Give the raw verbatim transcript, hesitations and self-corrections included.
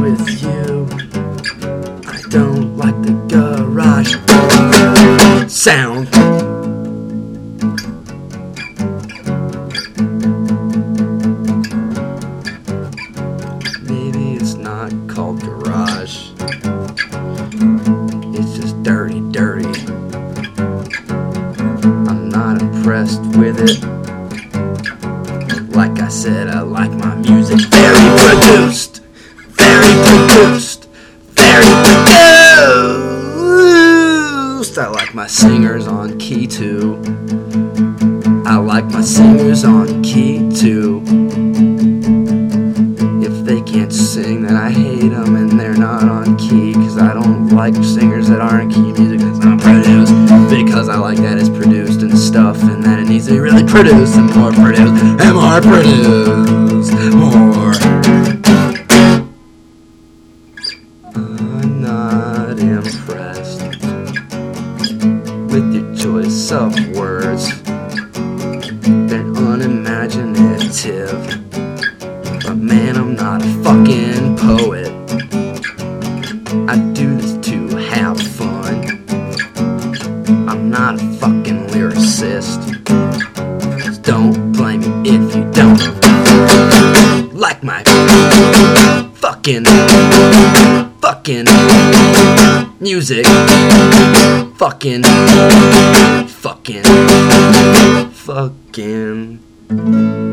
with you. I don't like the garage sound. Maybe it's not called garage. It's just dirty, dirty. I'm not impressed with it. Like I said, I like my music very produced. Very produced. Very produced. I like my singers on key too. I like my singers on key too. If they can't sing, then I hate them and they're not on key. Cause I don't like singers that aren't key music that's not produced. Because I like that it's produced and stuff, and that it needs to be really produced and more produced and more produced. More. I'm not impressed with your choice of words. They're unimaginative. But man, I'm not a fucking poet. I do this to have fun. I'm not a fucking lyricist. Just don't blame me if you don't like my fucking fucking music. Fucking fucking fucking